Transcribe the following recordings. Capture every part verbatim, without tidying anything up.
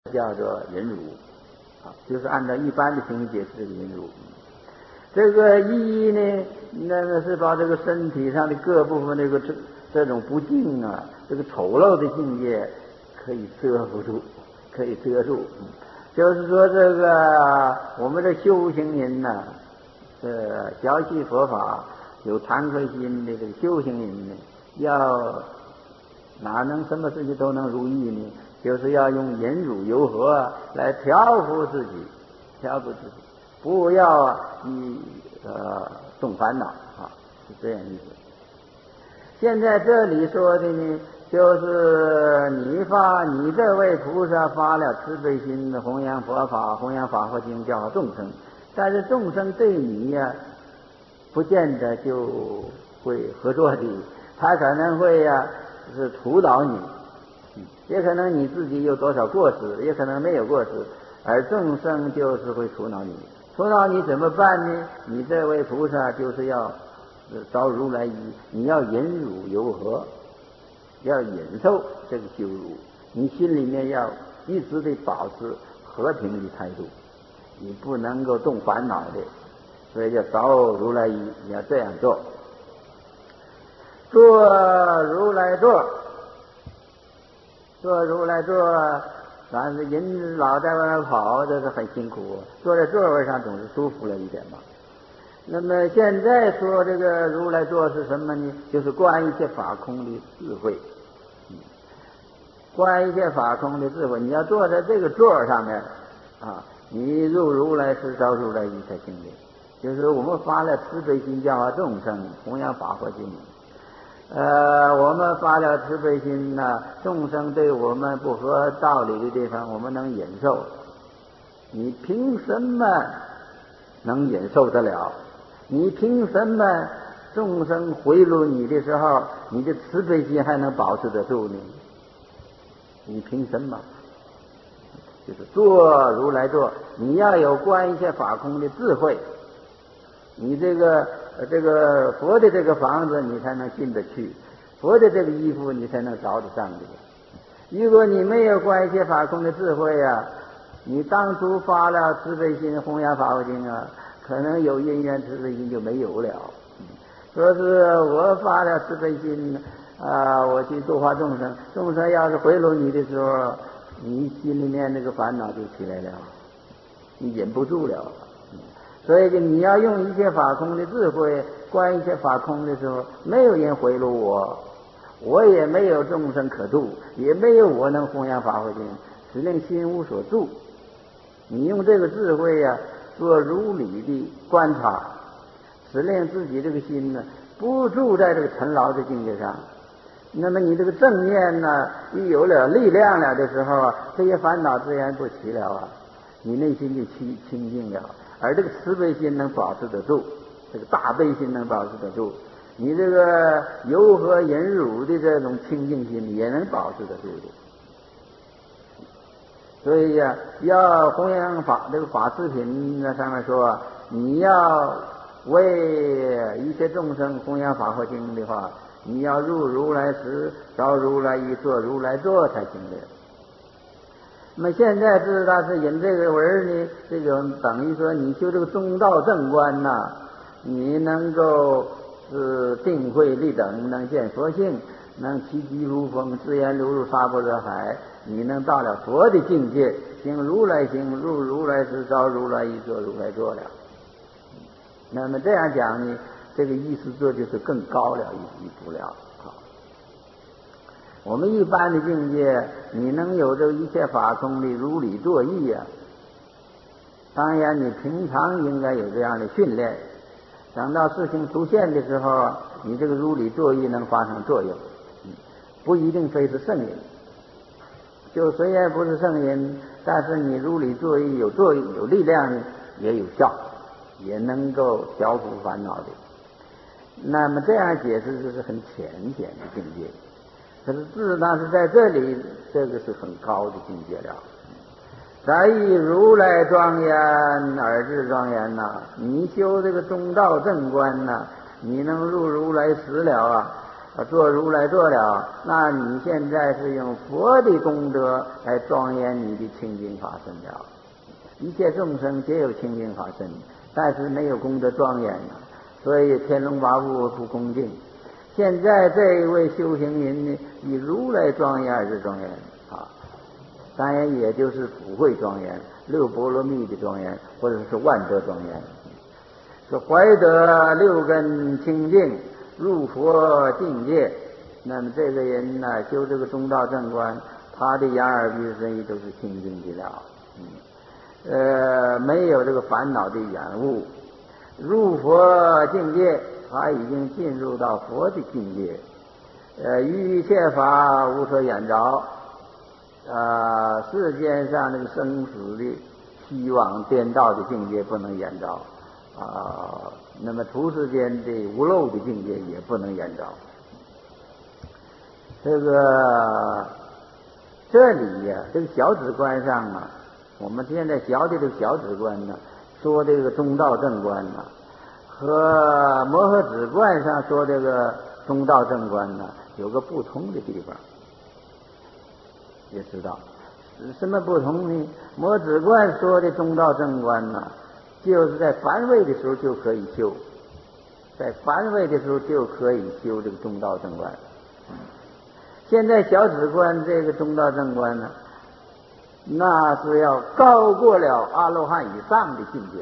叫做忍辱，啊，就是按照一般的情形解释这个忍辱。这个一呢，那个是把这个身体上的各部分这个这这种不净啊，这个丑陋的境界可以遮不住，可以遮住。就是说这个我们的修行人呢，呃，学习佛法有惭愧心的这个修行人呢，要哪能什么事情都能如意呢？就是要用忍辱柔和来调伏自己，调伏自己，不要啊你呃动烦恼啊，是这样意思。现在这里说的呢，就是你发你这位菩萨发了慈悲心的弘扬佛法，弘扬法华经教化众生，但是众生对你呀、啊，不见得就会合作的，他可能会呀、啊、是辅导你，也可能你自己有多少过失，也可能没有过失，而众生就是会苦恼你。苦恼你怎么办呢？你这位菩萨就是要招如来仪，你要忍辱柔和，要忍受这个羞辱，你心里面要一直的保持和平的态度，你不能够动烦恼的，所以要招如来仪，你要这样做。做如来座，做如来座，但是人老在外面跑，这是很辛苦。坐在座位上总是舒服了一点嘛。那么现在说这个如来座是什么呢？就是观一切法空的智慧。观一切法空的智慧，你要坐在这个座上面啊，你入如来时招如来仪才行的。就是我们发了慈悲心教化众生，弘扬法华经。呃，我们发了慈悲心呢、啊，众生对我们不合道理的地方，我们能忍受。你凭什么能忍受得了？你凭什么众生回路你的时候，你的慈悲心还能保持得住呢？你凭什么？就是坐如来坐，你要有观一切法空的智慧。你这个这个佛的这个房子你才能进得去，佛的这个衣服你才能着得上去。如果你没有观一切法空的智慧啊，你当初发了慈悲心弘扬法华经啊，可能有因缘慈悲心就没有了。说是我发了慈悲心啊，我去度化众生，众生要是回路你的时候，你心里面那个烦恼就起来了，你忍不住了。所以你要用一切法空的智慧观一切法空的时候，没有人回路我，我也没有众生可度，也没有我能弘扬法华经，只令心无所住。你用这个智慧呀、啊，做如理的观察，使令自己这个心呢不住在这个尘劳的境界上。那么你这个正念呢，一有了力量了的时候啊，这些烦恼自然不起了啊，你内心就清清净了。而这个慈悲心能保持得住，这个大悲心能保持得住，你这个柔和忍辱的这种清净心也能保持得住的。所以呀、啊，要弘扬法这个法制品那上面说，你要为一切众生弘扬法华经的话，你要入如来时着如来仪，坐如来座才行的。那么现在知道是引这个文呢，这种等于说你修这个中道正观呐、啊，你能够是定慧立等，能见佛性，能其机如风，自然流入沙般若海，你能到了佛的境界，行如来行，入如来时着如来仪，坐如来座了。那么这样讲呢，这个意思这就是更高了一一步了。我们一般的境界，你能有这个一切法空的如理作意呀、啊？当然，你平常应该有这样的训练。等到事情出现的时候，你这个如理作意能发生作用，不一定非是圣人。就虽然不是圣人，但是你如理作意有作用、有力量，也有效，也能够调伏烦恼的。那么这样解释就是很浅显的境界。可是自当是在这里，这个是很高的境界了。才以如来庄严而智庄严呐、啊，你修这个中道正观呐、啊，你能入如来实了啊， 做如来做了，那你现在是用佛的功德来庄严你的清净法身了。一切众生皆有清净法身，但是没有功德庄严啊，所以天龙八部不恭敬。现在这一位修行人呢，以如来庄严而是庄严啊，当然也就是普惠庄严、六波罗蜜的庄严，或者是万德庄严。说怀得六根清净，入佛境界，那么这个人呢，修这个中道正观，他的眼耳鼻身意都是清净的了，嗯，呃，没有这个烦恼的染物。入佛境界，他已经进入到佛的境界，呃，于一切法无所染着，呃，世间上那个生死的希望颠倒的境界不能染着。啊，那么图世间的无漏的境界也不能染着。这个这里呀、啊，这个小止观上啊，我们现在学的这个小止观呢，说这个中道正观呢，和摩诃止观上说这个中道正观呢，有个不同的地方，也知道什么不同呢？摩诃止观说的中道正观呢，就是在凡位的时候就可以修，在凡位的时候就可以修这个中道正观。现在小止观这个中道正观呢，那是要高过了阿罗汉以上的境界，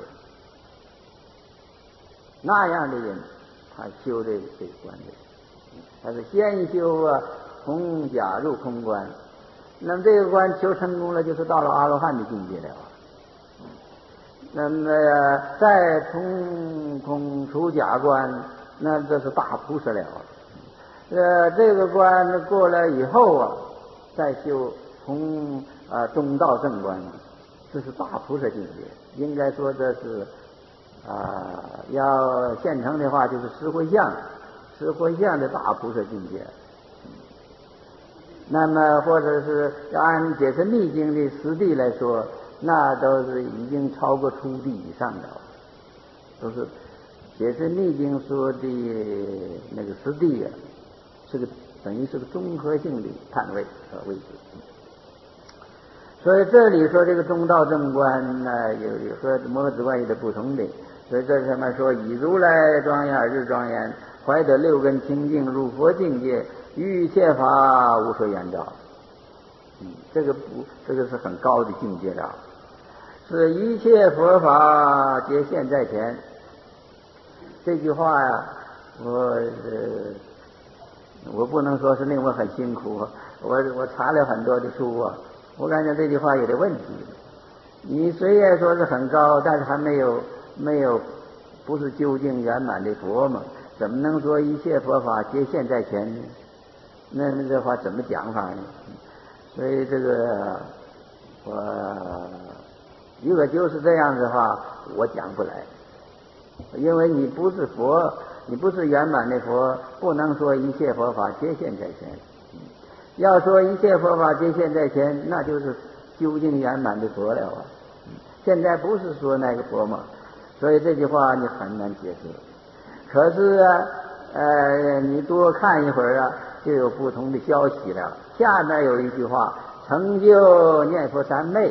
那样的人他修这个这个观的，他是先修啊从假入空观，那么这个观修成功了，就是到了阿罗汉的境界了。那么再从空出假观，那这是大菩萨了。呃，这个观过了以后啊，再修从啊中道正观，这是大菩萨境界。应该说这是啊，要现成的话就是十回向，十回向的大菩萨境界。那么或者是按解释密经的实地来说，那都是已经超过初地以上的，都是解释密经说的那个实地啊，是个等于是个综合性的判位和位置。所以这里说这个中道正观呢，有有和摩诃止观有的不同的，所以这上面说以如来庄严而日庄严，怀得六根清净，入佛境界，于一切法无所染着。嗯，这个不，这个是很高的境界了。是一切佛法皆现在前。这句话呀、啊，我呃，我不能说是令我很辛苦，我我查了很多的书啊，我感觉这句话有点问题。你虽然说是很高，但是还没有没有不是究竟圆满的佛嘛，怎么能说一切佛法皆现在前呢？那那这话怎么讲法呢？所以这个我如果就是这样的话，我讲不来，因为你不是佛，你不是圆满的佛，不能说一切佛法皆现在前。要说一切佛法皆现在前，那就是究竟圆满的佛了啊。现在不是说那个佛嘛，所以这句话你很难解释。可是啊，呃，你多看一会儿啊，就有不同的消息了。下面有一句话，成就念佛三昧。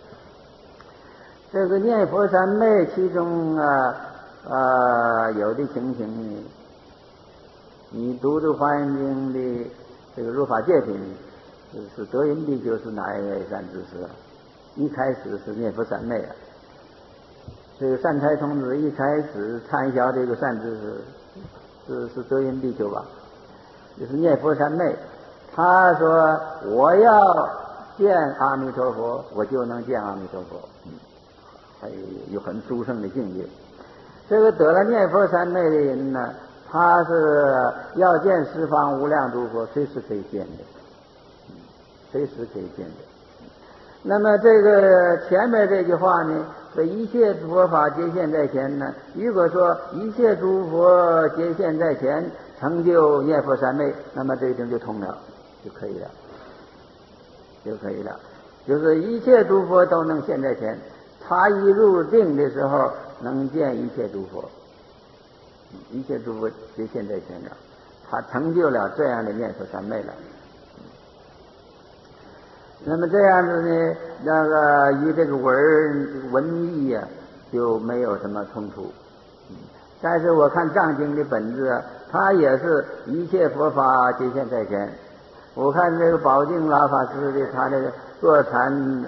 这个念佛三昧其中啊啊有的情形呢，你读这《华严经》的这个入法界品，是德云地就是哪一位善知识啊？一开始是念佛三昧啊。这个善财童子一开始参晓这个善知识是是德云地球吧，就是念佛三昧。他说我要见阿弥陀佛，我就能见阿弥陀佛。嗯，还有有很殊胜的境界。这个得了念佛三昧的人呢，他是要见十方无量诸佛，随时可以见的，随时可以见的。那么这个前面这句话呢，说一切佛法皆现在前呢，如果说一切诸佛皆现在前，成就念佛三昧，那么这个就通了，就可以了，就可以了。就是一切诸佛都能现在前，他一入定的时候能见一切诸佛，一切诸佛皆现在前了。 他成就了这样的念佛三昧了。那么这样子呢，那个与这个文文义啊就没有什么冲突。但是我看藏经的本质啊，它也是一切佛法皆现在前。我看这个宝镜老法师的他的坐禅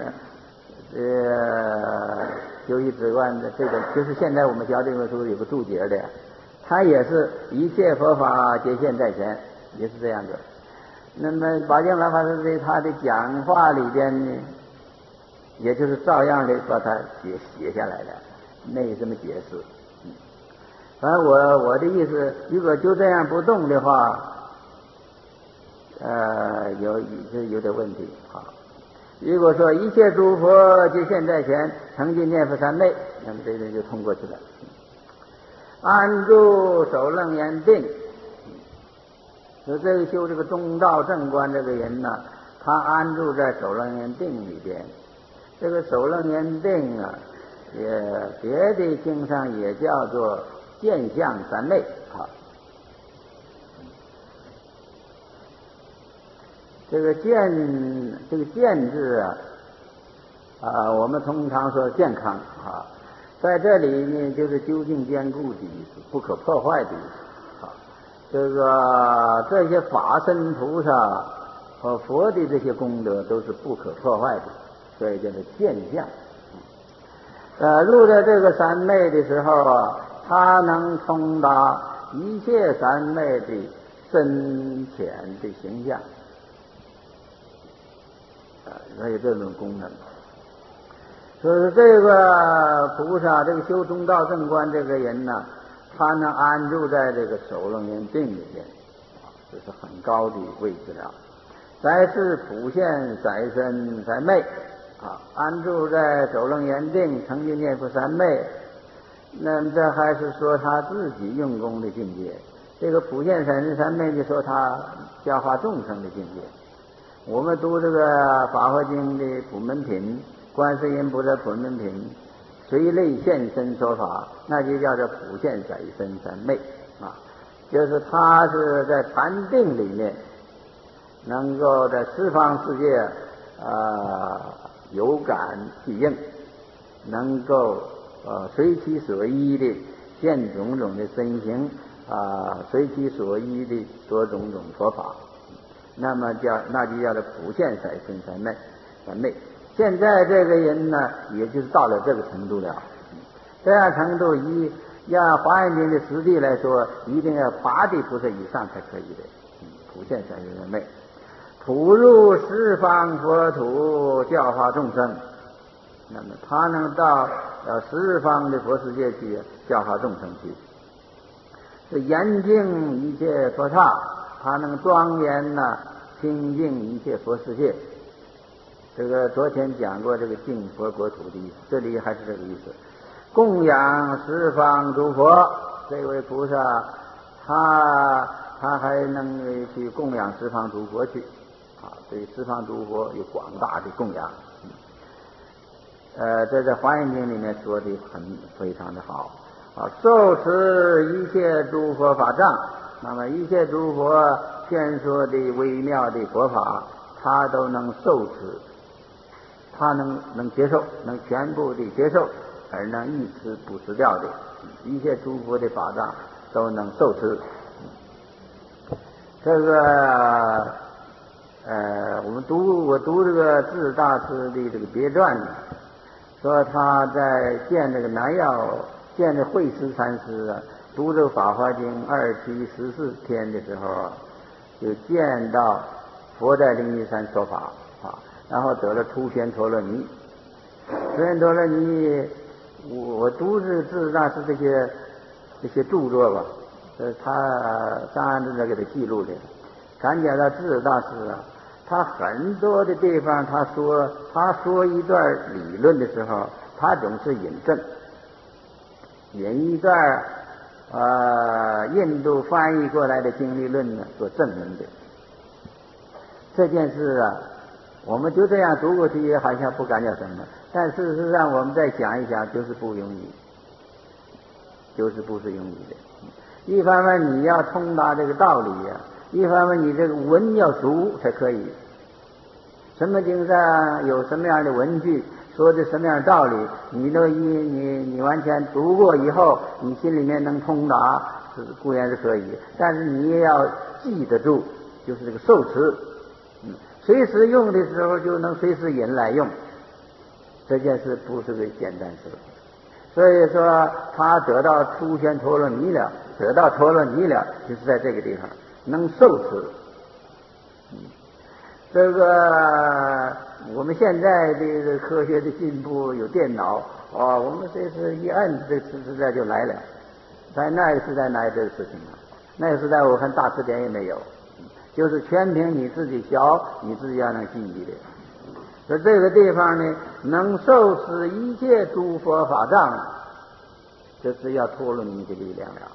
呃修一止观的这个，就是现在我们教这本书有个注解的，他也是一切佛法皆现在前，也是这样的。那么宝镜老法师在他的讲话里边呢，也就是照样的把它写写下来了，没什么解释。反正我我的意思，如果就这样不动的话，呃，有有有点问题啊。如果说一切诸佛皆现在前，成就念佛三昧，那么这个就通过去了。安住首楞严定，就这个修这个中道正观这个人呢，他安住在首楞严定里边。这个首楞严定啊，也别的经上也叫做见相三昧啊。这个见，这个见字啊，啊，我们通常说健康啊，在这里呢，就是究竟坚固的意思，不可破坏的意思啊。这个这些法身菩萨和佛的这些功德都是不可破坏的，所以叫做见相。呃，入在这个三昧的时候啊，他能通达一切三昧的深浅的形象。它有这种功能，所以这个菩萨，这个修中道正观这个人呢，他能安住在这个首楞严定里面，这是很高的位置了。再是普现色身三昧啊，安住在首楞严定，成就念佛三昧。那么这还是说他自己用功的境界。这个普现色身三昧就说他教化众生的境界。我们读这个《法华经》的普门品，观世音菩萨普门品，随类现身说法，那就叫做普现色身三昧啊，就是他是在禅定里面，能够在十方世界啊、呃、有感即应，能够呃随其所依的现种种的身形啊、呃，随其所依的说种种佛法。那么叫那就叫做普现色身三昧，三昧。现在这个人呢，也就是到了这个程度了。这样程度，以要华严经的实地来说，一定要八地菩萨以上才可以的。嗯，普现色身三昧，普入十方佛土，教化众生。那么他能到呃十方的佛世界去教化众生去，是严净一切佛刹。他能庄严呢、啊，清净一切佛世界。这个昨天讲过这个净佛国土的意思，这里还是这个意思。供养十方诸佛，这位菩萨，他他还能去供养十方诸佛去，啊，对十方诸佛有广大的供养。呃，这在《华严经》里面说的很非常的好啊，受持一切诸佛法藏。那么一切诸佛宣说的微妙的佛法，他都能受持，他能能接受，能全部的接受，而能一持不失掉的，一切诸佛的法藏都能受持。这个呃，我们读我读这个智大师的这个别传，说他在见这个南药见这慧思禅师啊。读这个《法华经》二七十四天的时候啊，就见到佛在灵鹫山说法啊，然后得了出玄陀罗尼。出玄陀罗尼，我我读这智大师这些这些著作吧，呃，他张安正在给他记录的。感觉到智大师啊，他很多的地方他说他说一段理论的时候，他总是引证，引一段。呃，印度翻译过来的经历论呢，所证明的这件事啊，我们就这样读过去，好像不感觉什么，但事实上我们再想一想，就是不容易，就是不是容易的。 一方面你要通达这个道理呀、啊，一方面你这个文要熟才可以。什么经上有什么样的文句，说的什么样的道理，你都一你你完全读过以后，你心里面能通达，是固然是可以，但是你也要记得住，就是这个受持，嗯，随时用的时候就能随时引来用，这件事不是个简单事。所以说他得到出现陀罗尼了，得到陀罗尼了，就是在这个地方能受持。嗯，这个我们现在的科学的进步有电脑啊，我们这是一摁，这个时代就来了。在那个时代哪有这个事情啊？那个时代我看大词典也没有，就是全凭你自己学，你自己要能记忆的。在这个地方呢，能受持一切诸佛法藏，这是要陀罗尼的力量了。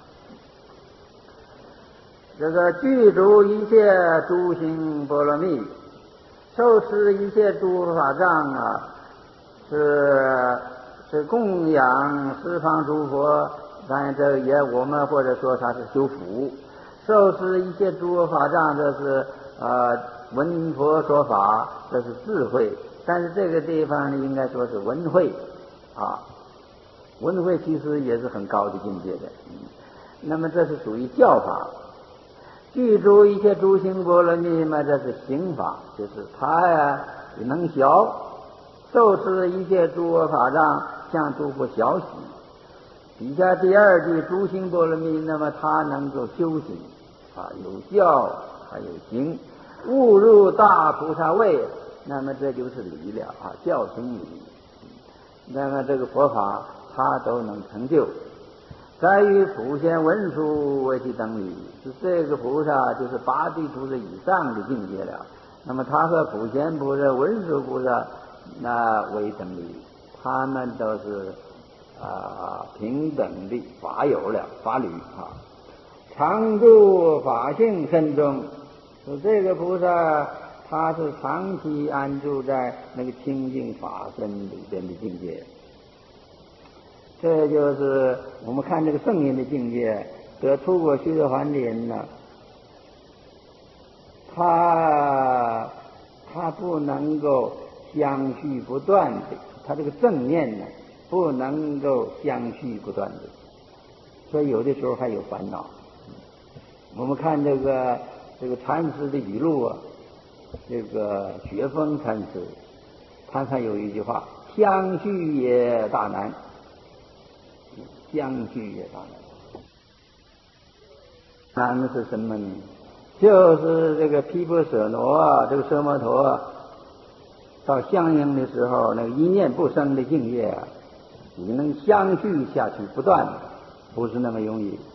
这个具足一切诸行波罗蜜，受持一切诸佛法藏啊，是是供养十方诸佛。当然这也我们或者说它是修福，受持一切诸佛法藏，这是呃闻佛说法，这是智慧。但是这个地方呢，应该说是闻慧啊，闻慧其实也是很高的境界的。嗯，那么这是属于教法。具足一切诸行波罗蜜嘛，这是行法，就是他呀能学，受持一切诸佛法藏，向诸佛学习。底下第二句诸行波罗蜜，那么他能够修行啊，有教还有行，悟入大菩萨位，那么这就是理了啊，教行理。那么这个佛法他都能成就。在于普贤文殊为其等理，是这个菩萨就是八地菩萨以上的境界了。那么他和普贤菩萨、文殊菩萨那为等理，他们都是啊平等的法有了法侣啊。常住法性身中，说这个菩萨他是长期安住在那个清净法身里边的境界。这就是我们看这个圣人的境界，得出过须陀洹的人呢，他他不能够相续不断的，他这个正念呢不能够相续不断的，所以有的时候还有烦恼。我们看这个这个禅师的语录啊，这个雪峰禅师，他还有一句话：相续也大难。相续也大难，难是什么呢？就是这个毗婆舍那啊，这个奢摩陀啊，到相应的时候，那个一念不生的境界啊，你能相续下去不断，不是那么容易。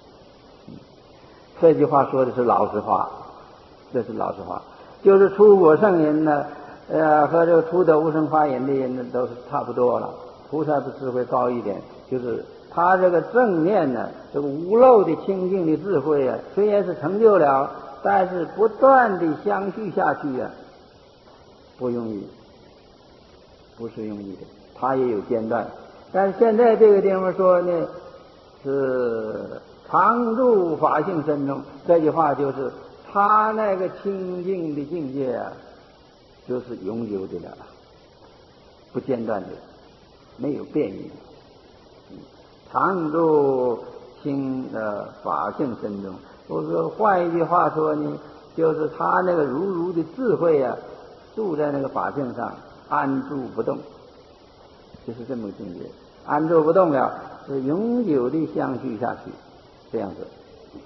这句话说的是老实话，这是老实话。就是出果圣人呢，呃，和这个出得无生法忍的人呢，都是差不多了。菩萨的智慧高一点，就是他这个正念呢，这个无漏的清净的智慧啊，虽然是成就了，但是不断的相续下去啊，不容易，不是容易的，他也有间断。但是现在这个地方说呢，是常住法性身中，这句话就是他那个清净的境界啊，就是永久的了，不间断的，没有变异。常住清呃法性身中，我说换一句话说呢，就是他那个如如的智慧啊，住在那个法性上，安住不动，就是这么个境界。安住不动了，是永久的相续下去，这样子。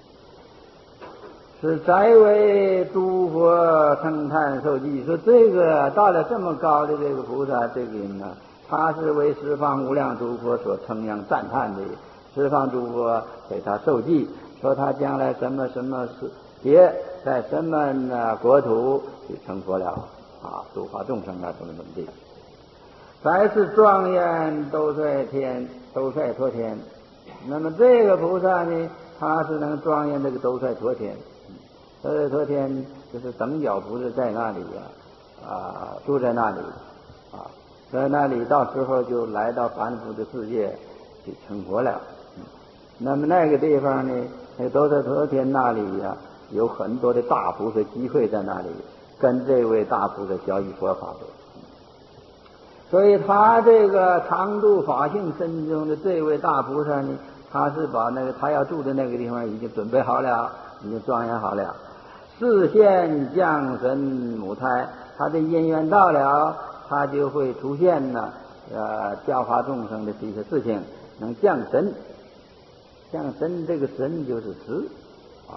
是宅为诸佛称叹受记，说这个到了这么高的这个菩萨，这个人呢，他是为十方无量诸佛所称扬赞叹的，十方诸佛给他受记，说他将来什么什么时节，在什么呢国土就成佛了啊，度化众生啊，怎么怎么地。再是庄严兜率天，兜率陀天。那么这个菩萨呢，他是能庄严这个兜率陀天。兜率陀天就是等觉菩萨在那里呀、啊，啊，住在那里啊。在那里到时候就来到凡夫的世界去成佛了。 那么那个地方呢，都在昨天那里呀、啊，有很多的大菩萨集会在那里，跟这位大菩萨教育佛法的。所以他这个常住法性身中的这位大菩萨呢，他是把那个他要住的那个地方已经准备好了，已经庄严好了。视现降神母胎，他的因缘到了，他就会出现呢，呃，教化众生的这些事情，能降神。降神这个神就是实啊，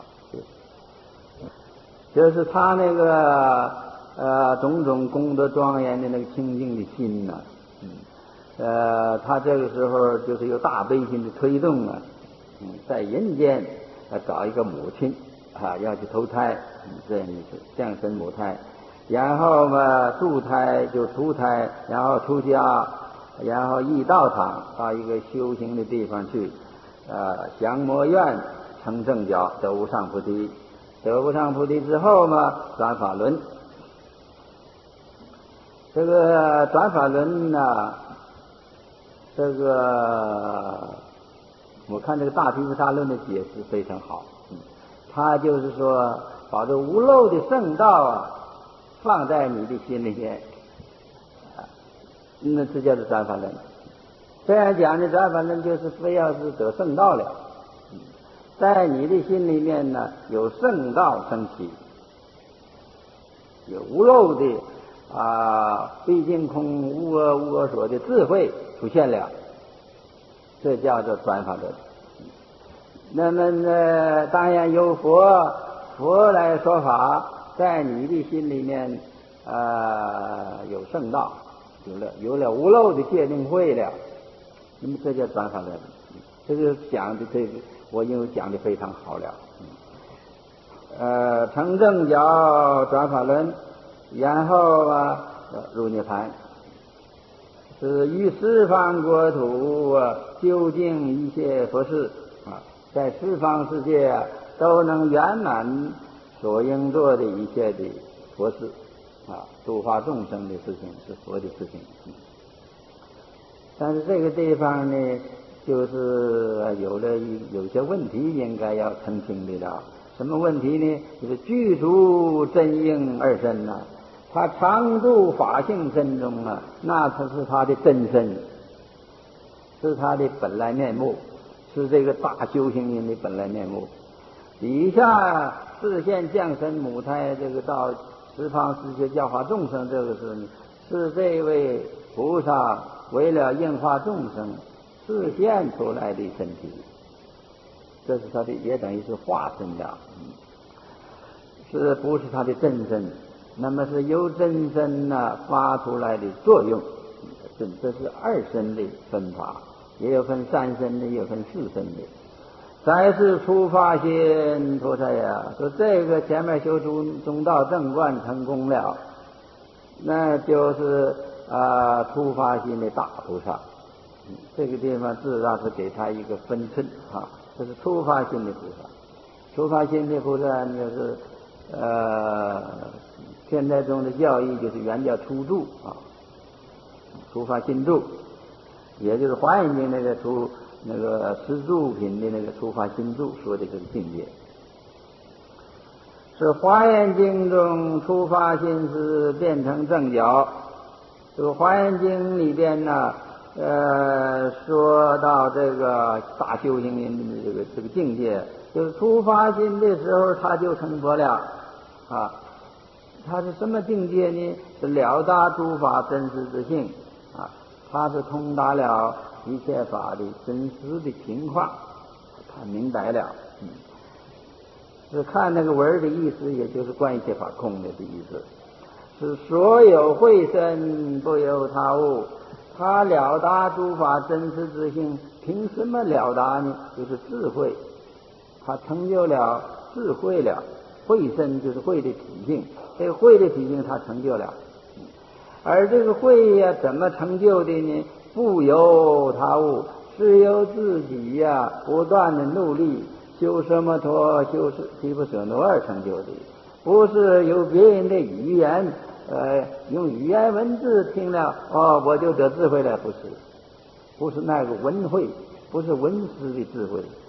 就是他那个呃种种功德庄严的那个清净的心呐、啊，嗯，呃，他这个时候就是有大悲心的推动啊，嗯，在人间呃找一个母亲啊，要去投胎，嗯，这样意思，降神母胎，然后嘛助胎就出胎，然后出家，然后诣道场到一个修行的地方去。呃，降魔怨成正觉，得无上菩提，得无上菩提之后嘛，转法轮。这个转法轮呢，这个我看这个大毗卢沙论的解释非常好，嗯，他就是说把这无漏的圣道啊放在你的心里面，啊，那这叫做转法轮。这样讲的转法轮就是非要是得圣道了，在你的心里面呢有圣道升起，有无漏的啊毕竟空无我无我所的智慧出现了，这叫做转法轮。那么呢，当然有佛佛来说法，在你的心里面啊有圣道，有了有了无漏的界定慧了。那么这叫转法轮，这个讲的这个我因为讲的非常好了，呃，成正觉转法轮，然后啊入涅槃，是于十方国土啊究竟一切佛事啊，在十方世界啊都能圆满所应做的一切的佛事啊，度化众生的事情是佛的事情。但是这个地方呢，就是有了有些问题应该要澄清的了。什么问题呢？就是具足真应二身呐、啊，他常住法性身中啊，那才是他的真身，是他的本来面目，是这个大修行人的本来面目。底下示现降神母胎，这个到十方世界教化众生，这个是是这位菩萨为了应化众生示现出来的身体，这是他的，也等于是化身了，是不是他的真身？那么是由真身呢、啊、发出来的作用，这这是二身的分法，也有分三身的，也有分四身的。再是初发心菩萨呀，说这个前面修中中道正观成功了，那就是啊，初发心的大菩萨，嗯，这个地方自然是给他一个分寸啊，这是初发心的菩萨。初发心的菩萨就是呃，现代中的教义就是原叫初住啊，初发心住，也就是华严经那个初那个十住品的那个初发心住说的这个境界。是华严经中初发心是变成正觉。这个华严经里边呢，呃，说到这个大修行人的这个这个境界，就是初发心的时候他就成佛了啊。他是什么境界呢？是了达诸法真实之性啊，他是通达了一切法的真实的情况，他明白了，嗯，是看那个文的意思，也就是观一切法空的的意思。是所有慧身不由他物，他了达诸法真实之性，凭什么了达呢？就是智慧，他成就了智慧了。慧身就是慧的体性，这个慧的体性他成就了。而这个慧呀，怎么成就的呢？不由他物，是由自己呀不断的努力修奢摩陀、修毗婆舍那而成就的，不是由别人的语言。呃，用语言文字听了，哦，我就得智慧了，不是，不是那个文慧，不是文思的智慧，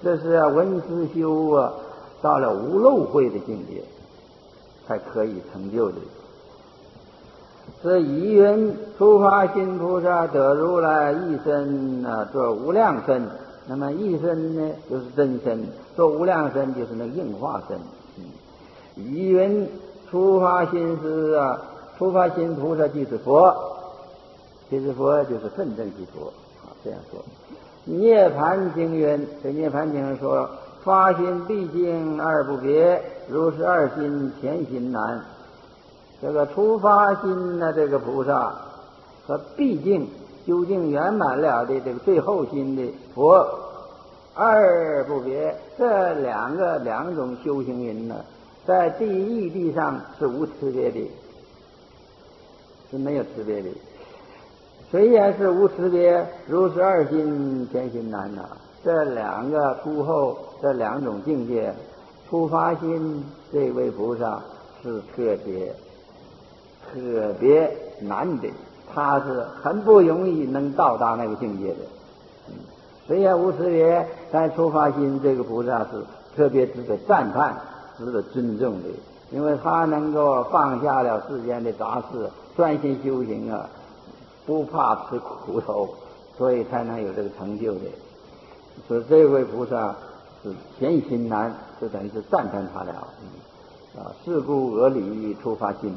这是啊文思修啊，到了无漏慧的境界，才可以成就的。这疑云初发心菩萨得如来一身啊，做无量身。那么一身呢，就是真身；做无量身，就是那个应化身。嗯，疑云初发心是啊，初发心菩萨即是佛，即是佛就是分正即佛啊，这样说。涅盘经云，这涅盘经说，发心毕竟二不别，如是二心前心难。这个初发心呢，这个菩萨和毕竟究竟圆满了的这个最后心的佛，二不别，这两个两种修行人呢，在地义地上是无区别的，是没有区别的。虽然是无区别，如是二心前心难呐、啊。这两个初后这两种境界，初发心这位菩萨是特别特别难的，他是很不容易能到达那个境界的。嗯，虽然无区别，但初发心这个菩萨是特别值得赞叹、值得尊重的，因为他能够放下了世间的杂事，专心修行啊，不怕吃苦头，所以才能有这个成就的。所以这位菩萨是前心难，就等于是赞叹他了。嗯、啊，是故俄里初发心。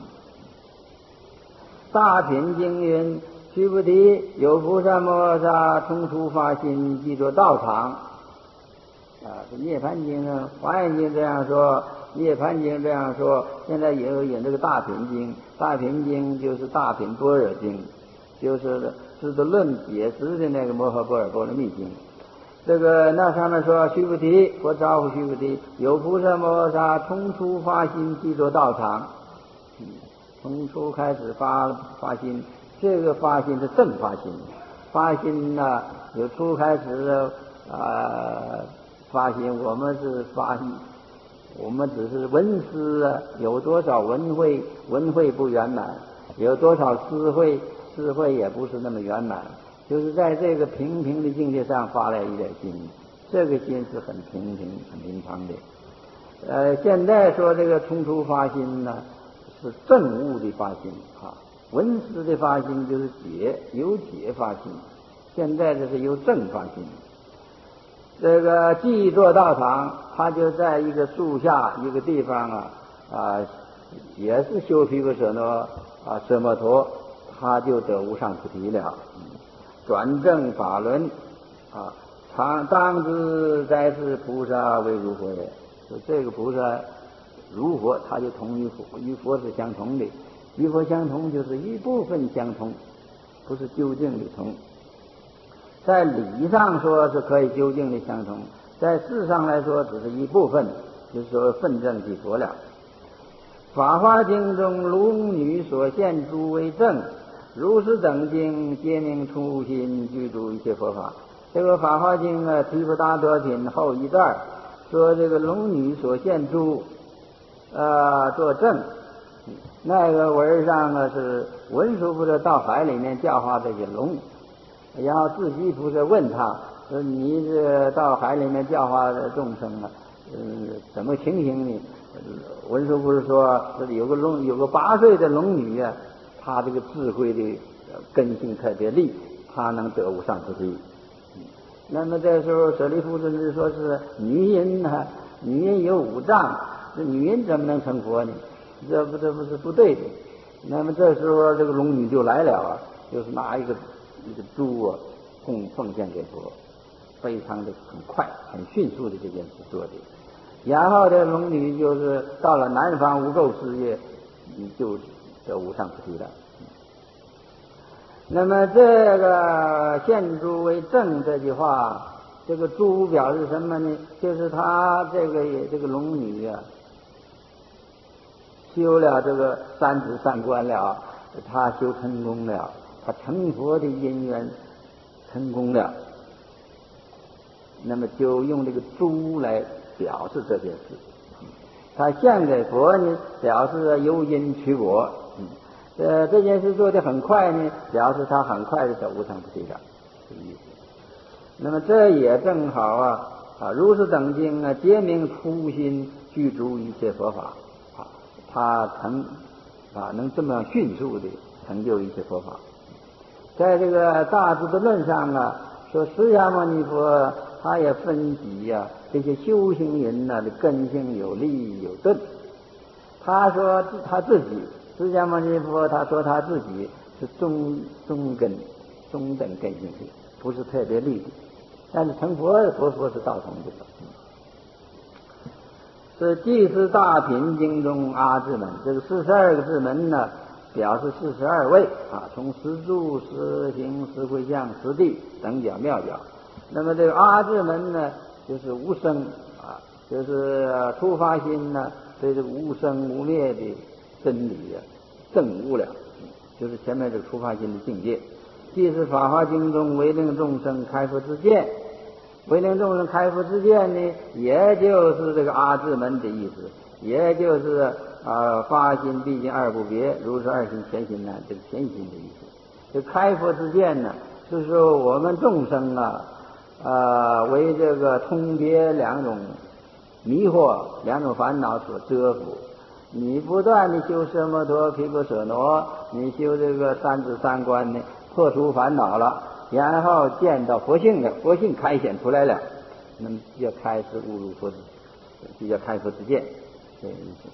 大品经云，须菩提，有菩萨摩萨从初发心，即作道场。啊，这涅盘经呢，华严经这样说，涅盘经这样说，现在也有引这个大品经。大品经就是大品般若经，就是是的论解释的那个摩诃般若波罗蜜经。这个那上面说，须菩提，我招呼须菩提，有菩萨摩萨从初发心，即作道场。嗯，从初开始发发心，这个发心是正发心。发心呢、啊，有初开始的呃发心，我们是发心，我们只是闻思啊，有多少闻慧，闻慧不圆满；有多少思慧，思慧也不是那么圆满。就是在这个平平的境界上发了一点心，这个心是很平平、很平常的。呃，现在说这个从初发心呢，是正悟的发心啊，闻思的发心就是解，由解发心。现在这是由正发心。这个既作道场，他就在一个树下一个地方啊啊，也是修毗婆舍那啊舍摩陀，他就得无上菩提了。转正法轮啊，常当知该是菩萨为如佛也。说这个菩萨如佛，他就同于佛，与佛是相同的。与佛相同就是一部分相同，不是究竟的同。在理上说是可以究竟的相同，在事上来说只是一部分，就是说分正即佛了。法华经中龙女所现诸为正，如是等经皆名初心具足一切佛法。这个法华经啊，提婆达多品后一段说，这个龙女所现诸呃作证，那个文上啊是文殊菩萨到海里面教化这些龙，然后自己菩萨问他说：“你这到海里面教化众生啊，嗯，怎么情形呢？”文殊菩萨说：“这里有个龙，有个八岁的龙女啊。”他这个智慧的根性特别利，他能得无上菩提。那么这时候舍利弗尊者说是女人呢、啊，女人有五脏，这女人怎么能成佛呢？这不这不是不对的。那么这时候这个龙女就来了啊，就是拿一个一个猪啊供奉献给佛，非常的很快很迅速的这件事做的。然后这龙女就是到了南方无垢世界，就得无上菩提了。那么这个现诸为正这句话，这个诸表示什么呢？就是他这个这个龙女啊，修了这个三十三观了，他修成功了，他成佛的因缘成功了。那么就用这个诸来表示这件事。他献给佛呢，表示由因取果。嗯，呃，这件事做得很快呢，表示他很快的得无上菩提了，这意思。那么这也正好啊， 啊，如是等经啊，皆名初心具足一切佛法啊，他成啊能这么样迅速的成就一切佛法。在这个大智度论上啊，说释迦牟尼佛他也分析呀、啊、这些修行人呢的根性有利有钝。他说他自己，释迦牟尼佛他说他自己是中中根中等根性的，不是特别利的。但是成佛佛佛是道同的。是第四大品经中阿字门，这个四十二个字门呢，表示四十二位啊，从十住、十行、十回向、十地等角妙角。那么这个阿字门呢，就是无生啊，就是初发心呢，对这个无生无灭的真理啊，证悟了，就是前面这个初发心的境界。第四法华经中为令众生开佛之见，为令众生开佛之见呢，也就是这个阿字门的意思，也就是啊、呃、发心毕竟二不别，如是二心前心难，这个前心的意思。这开佛之见呢，是说我们众生啊，呃为这个通别两种迷惑、两种烦恼所遮伏。你不断的修奢摩陀、毗婆舍那，你修这个三智三观呢，破除烦恼了，然后见到佛性了，佛性开显出来了，那么就开始悟入佛智，就叫开佛之见，这个意思。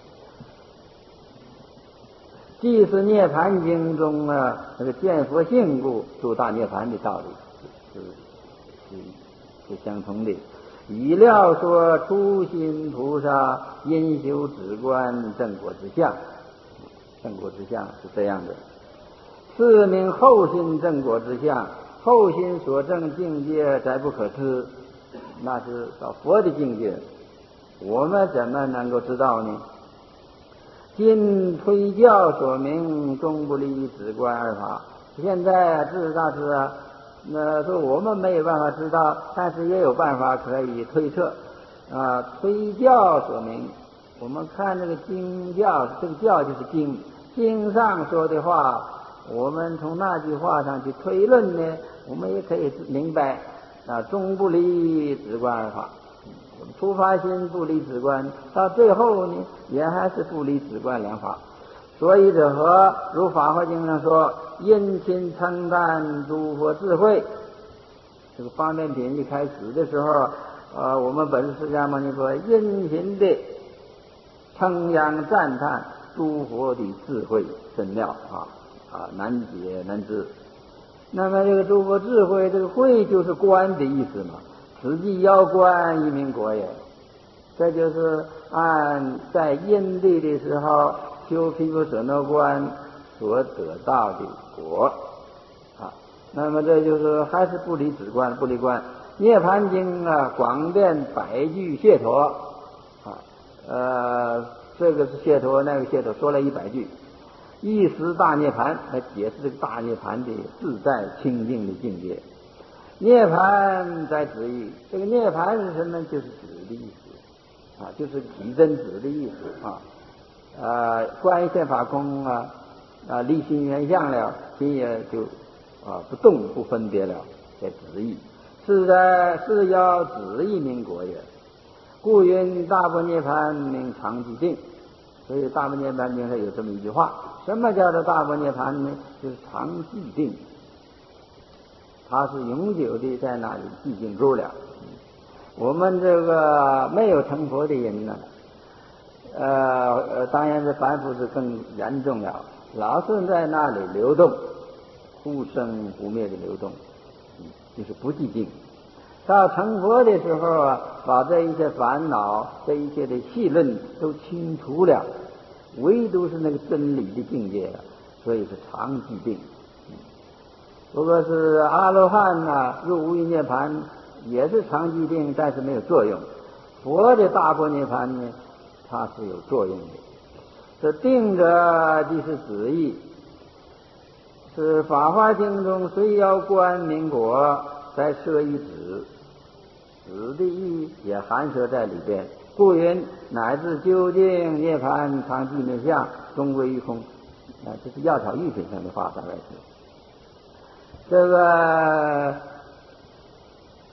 即是涅盘经中啊，那个见佛性故入大涅盘的道理是是是相同的。以料说初心菩萨因修止观正果之相，正果之相是这样的。是名后心正果之相，后心所证境界再不可知，那是到佛的境界，我们怎么能够知道呢？今推教所明终不离止观二法，现在啊，知大师啊，那说我们没有办法知道，但是也有办法可以推测啊。推教所明，我们看这个经教，这个教就是经，经上说的话，我们从那句话上去推论呢，我们也可以明白啊，终不离止观二法。初发心不离止观，到最后呢，也还是不离止观两法。所以者何？如法华经上说，殷勤称赞诸佛智慧。这个方便品一开始的时候，呃，我们本师释迦牟尼佛殷勤的称扬赞叹诸佛的智慧深妙啊啊，难解难知。那么这个诸佛智慧，这个慧就是观的意思嘛。此即要观一名果也，这就是按在因地的时候修毗婆舍那观所得到的果啊。那么这就是还是不离止观，不离观。涅盘经啊，广遍百句解脱啊，呃，这个是解脱，那个解脱，说了一百句，一时大涅盘来解释这个大涅盘的自在清净的境界。涅盘在指意，这个涅盘是什么？就是指的意思啊，就是体真指的意思啊。呃，观一切法空啊，啊，离心圆相了，心也就啊不动不分别了，在指意。是在是要指意名果也。故云大般涅盘名常寂定。所以大般涅盘经上有这么一句话：什么叫做大般涅盘呢？就是常寂定。它是永久的在那里寂静住了。我们这个没有成佛的人呢，呃呃，当然是凡夫是更严重了，老是在那里流动，忽生忽灭的流动，就是不寂静。到成佛的时候啊，把这一切烦恼、这一切的戏论都清除了，唯独是那个真理的境界了，所以是常寂定。如果是阿罗汉呐、啊，入无余涅盘也是常寂定，但是没有作用。佛的大般涅盘呢，它是有作用的。这定者即是指意，是法华经中虽要观名果，再设一指，指的意也含摄在里边。故云乃至究竟涅盘常寂灭相，终归于空。啊，这是药草玉品上的话，大概是。这个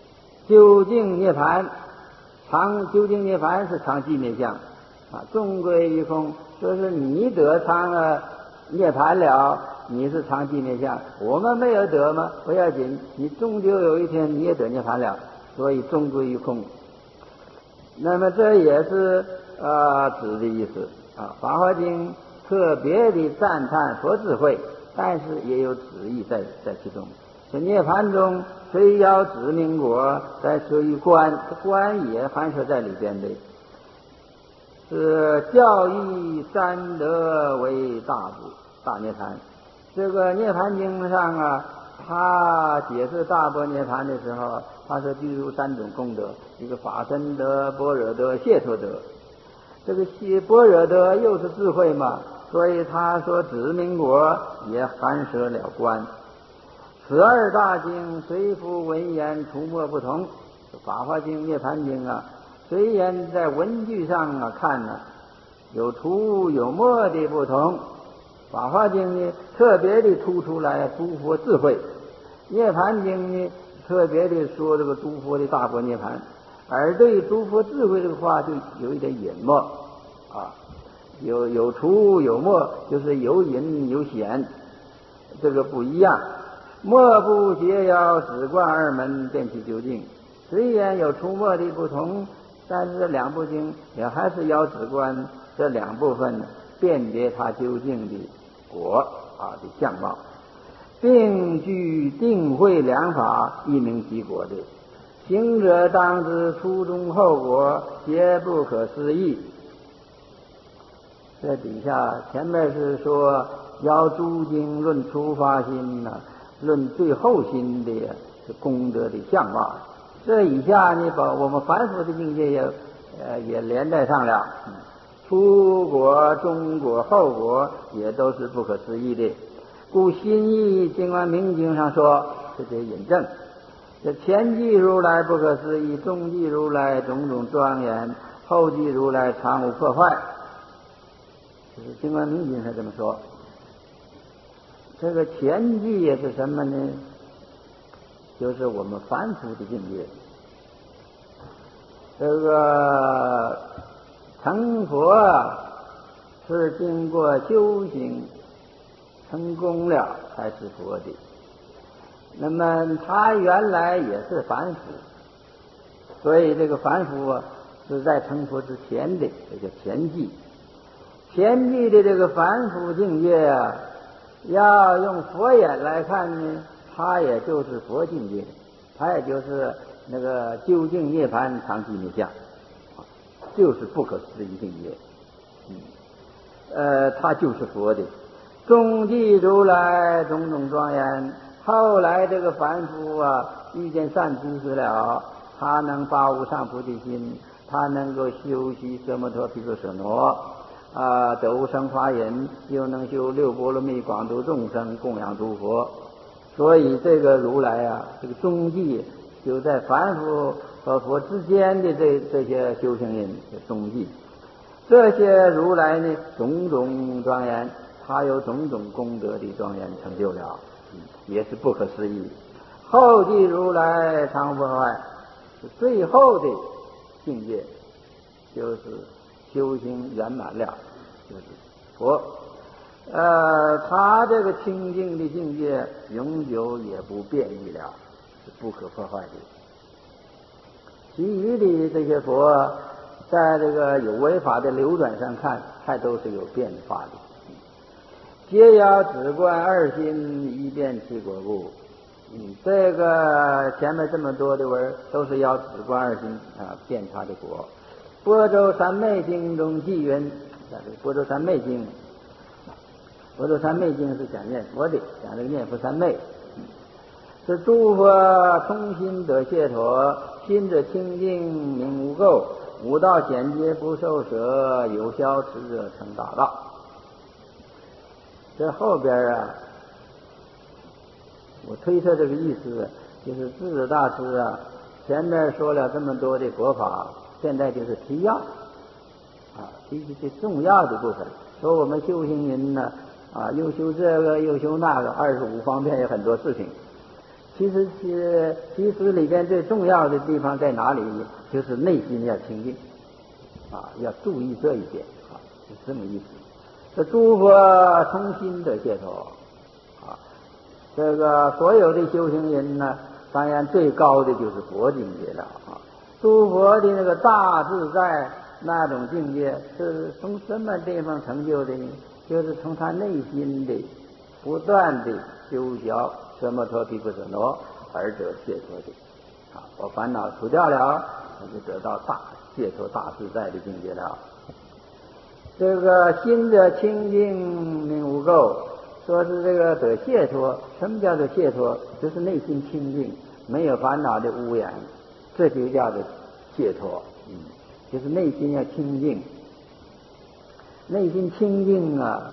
究竟涅槃，常究竟涅槃是常寂灭相啊，终归于空，说是你得常了涅槃了，你是常寂灭相，我们没有得吗？不要紧，你终究有一天你也得涅槃了，所以终归于空。那么这也是呃指的意思啊，《法华经》特别的赞叹佛智慧，但是也有旨意在在其中。这涅槃中虽要指明果，但属于观，观也含摄在里边的。是教义三德为大部大涅槃。这个涅槃经上啊，他解释大般涅槃的时候，他说具足三种功德，一个法身德、般若德、解脱德。这个般若德又是智慧嘛，所以他说指明果也含摄了观。此二大经虽复文言出没不同，法华经、涅槃经啊，虽然在文句上啊看呢、啊，有出有没的不同。法华经呢特别的突出来诸佛智慧，涅槃经呢特别的说这个诸佛的大般涅槃，而对诸佛智慧这个话就有一点隐没啊，有有出有没，就是有隐有显，这个不一样。莫不皆要止观二门辨其究竟，虽然有出没的不同，但是这两部经也还是要止观这两部分辨别它究竟的果啊的相貌，并具定慧良法，一明其果的。行者当知初中后果，皆不可思议。这底下前面是说要诸经论初发心呢、啊，论最后心的功德的相貌。这以下呢，把我们凡夫的境界也呃也连带上了。嗯初果、中果、后果也都是不可思议的，故心意经观明经上说，这些引证。这前记如来不可思议，中记如来种种庄严，后记如来常无破坏。就是经观明经上这么说。这个前记也是什么呢？就是我们凡夫的境界。这个成佛啊，是经过修行成功了才是佛的。那么他原来也是凡夫，所以这个凡夫啊是在成佛之前的，这叫前记。前记的这个凡夫境界啊，要用佛眼来看呢，他也就是佛境界，他也就是那个究竟涅槃常寂灭相，就是不可思议境界。嗯，呃，他就是佛的。中记如来种种庄严，后来这个凡夫啊，遇见善知识了，他能发无上菩提心，他能够修习奢摩他毗卢舍那，啊，得无生法忍，又能修六波罗蜜，广度众生，供养诸佛。所以这个如来啊，这个中记就在凡夫和佛之间的这这些修行人的中记。这些如来呢，种种庄严，他有种种功德的庄严成就了，也是不可思议。后继如来常无破坏，是最后的境界，就是修行圆满了，就是佛。呃，他这个清净的境界，永久也不变异了，是不可破坏的。其余的这些佛，在这个有为法的流转上看，还都是有变化的。皆要止观二心，一变其果故。嗯，这个前面这么多的文都是要止观二心啊，变他的果。般舟三昧经中记云，这个般舟三昧经，般舟三昧经是讲念佛的，讲这个念佛三昧。是诸佛通心得解脱，心者清净明无垢，五道简洁不受舍，有消持者成大道。这后边啊，我推测这个意思就是智者大师啊，前面说了这么多的佛法，现在就是提要啊，提起最重要的部分。说我们修行人呢，啊，又修这个又修那个，二十五方面有很多事情。 其实其其实里边最重要的地方在哪里？就是内心要清净啊，要注意这一点啊，是这么意思。这诸佛从心得解脱啊，这个所有的修行人呢，当然最高的就是佛境界了啊。诸佛的那个大自在那种境界是从什么地方成就的呢？就是从他内心的不断的修学奢摩他毗婆舍那而得解脱的啊，我烦恼除掉了，我就得到大解脱大自在的境界了。这个心的清净明无垢，说是这个得解脱。什么叫做解脱？就是内心清净，没有烦恼的污染，这就叫做解脱。嗯，就是内心要清净，内心清净啊，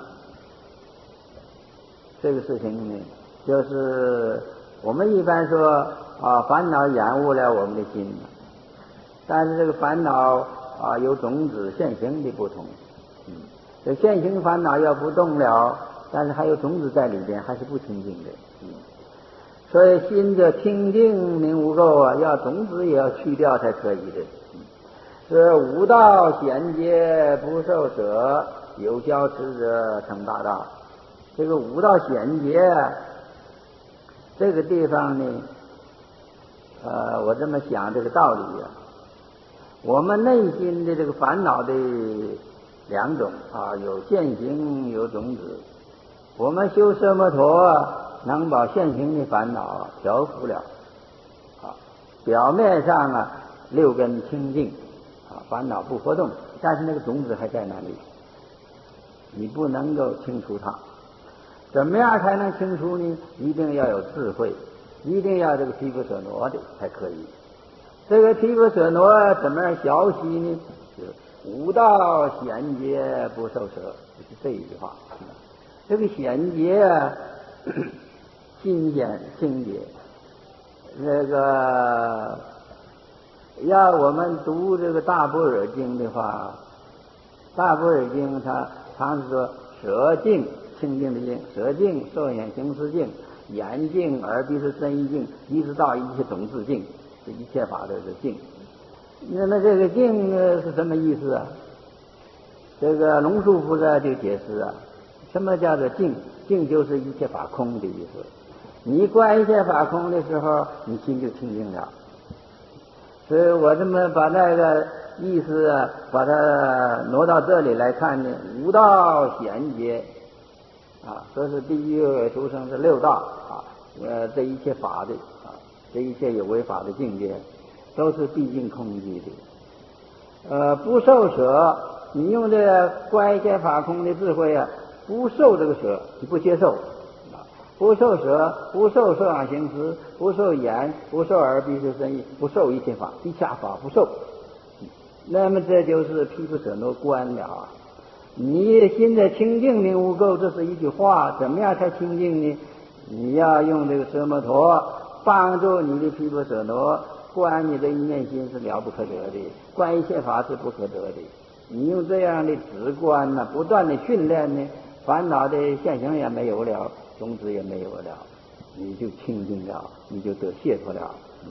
这个事情呢，就是我们一般说啊，烦恼染污了我们的心，但是这个烦恼啊有种子现行的不同。嗯，这现行烦恼要不动了，但是还有种子在里边，还是不清净的。嗯，所以心的清净明无垢啊，要种子也要去掉才可以的。嗯，是无道贤劫不受舍，有消持者成大道。这个无道贤劫这个地方呢，呃，我这么想这个道理啊，我们内心的这个烦恼的两种啊，有现行有种子。我们修奢摩他能把现行的烦恼调伏了啊，表面上啊六根清净啊，烦恼不活动，但是那个种子还在那里，你不能够清除它。怎么样才能清除呢？一定要有智慧，一定要这个毗婆舍那的才可以。这个毗婆舍那怎么样消息呢？无道贤劫不受舍，就是这一句话。这个贤劫啊，新鲜清洁，那个要我们读这个大般若经的话，大般若经它常是说舍净，清净的净，舍净受眼行识净，眼净耳鼻舌身意净，一直到一切种子净，这一切法都是净。那么这个净是什么意思啊？这个龙树菩萨就解释啊，什么叫做净？净就是一切法空的意思。你观一切法空的时候，你心就清净了。所以我这么把那个意思啊，把它挪到这里来看呢，无道贤劫啊，说是第一个出生是六道啊，呃，这一切法的啊，这一切有为法的境界，都是毕竟空寂的。呃，不受舍，你用这个观一切法空的智慧啊，不受这个舍，你不接受啊，不受舍，不受受想行识，不受眼，不受耳鼻舌身意，不受一切法，一切法不受。那么这就是毗婆舍那观了啊。你心的清净明无垢，这是一句话，怎么样才清净呢？你要用这个奢摩他帮助你的毗婆舍那观你的一念心是了不可得的，观一切法是不可得的。你用这样的直观呢，不断的训练呢，烦恼的现行也没有了，种子也没有了，你就清净了，你就得解脱了。嗯，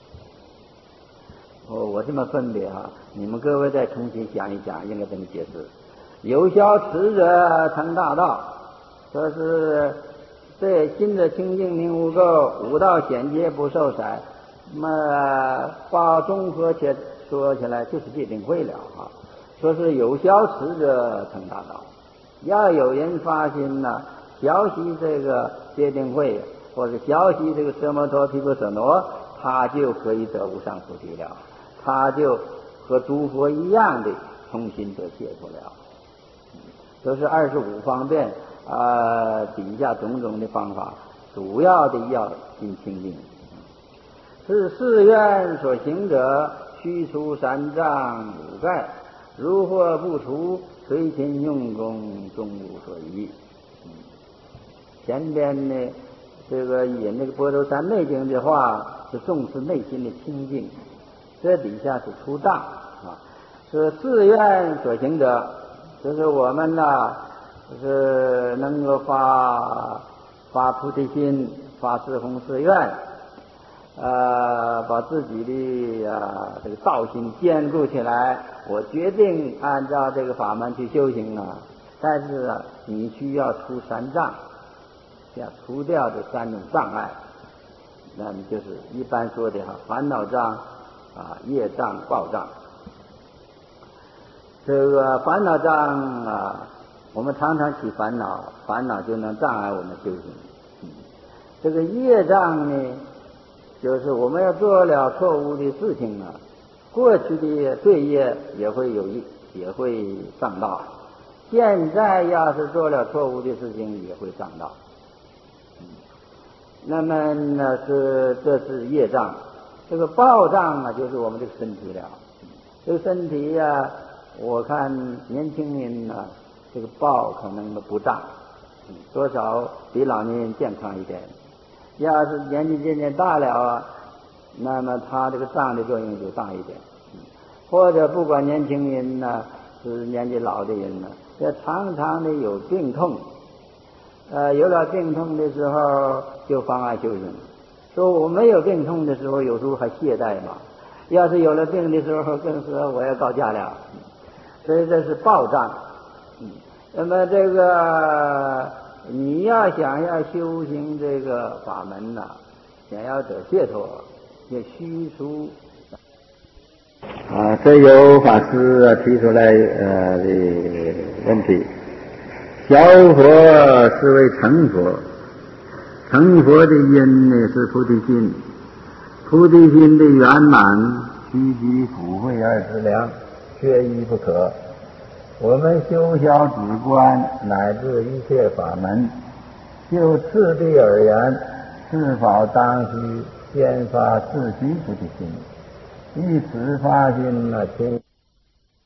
哦，我这么分别啊，你们各位再重新想一想，应该怎么解释？有消持者成大道，说是对心的清净明无垢，五道显阶不受闪。那么把综合起说起来，就是戒定慧了啊。说是有消持者成大道，要有人发心呢、啊，学习这个戒定慧，或者学习这个奢摩他毗婆舍那，他就可以得无上菩提了，他就和诸佛一样的重新得解脱了。这是二十五方便啊、呃、底下种种的方法，主要的要心清净。是誓愿所行者，须除三障五盖，如或不除，随勤用功，终无所依。嗯，前边呢，这个引那个《般若三昧经》的话是重视内心的清净，这底下是除障啊。是誓愿所行者，就是我们呢，就是能够发发菩提心，发四弘誓愿。 呃，把自己的啊这个道心坚固起来，我决定按照这个法门去修行啊。但是啊，你需要除三障，要除掉这三种障碍，那么就是一般说的哈，烦恼障啊、业障、报障。这个烦恼障啊，我们常常起烦恼，烦恼就能障碍我们修行。嗯、这个业障呢，就是我们要做了错误的事情啊，过去的罪业也会有一也会上道，现在要是做了错误的事情也会上道。嗯、那么呢是这是业障，这个报障啊，就是我们这个身体了。这个身体呀、啊，我看年轻人呢、啊，这个报可能不障，嗯、多少比老年人健康一点。要是年纪渐渐大了啊，那么他这个障的作用就大一点。嗯、或者不管年轻人呢、啊，是年纪老的人呢、啊，也常常的有病痛。呃，有了病痛的时候就妨碍修行。说我没有病痛的时候，有时候还懈怠嘛。要是有了病的时候，更是我要告假了。所以这是报障。嗯，那么这个你要想要修行这个法门呐、啊，想要得解脱，也须除。啊，这有法师啊提出来呃的问题。小佛是为成佛，成佛的因呢是菩提心，菩提心的圆满须集福慧二资粮，缺一不可。我们修小止观乃至一切法门，就次第而言，是否当须先发自己菩提心？以此发心呢，亲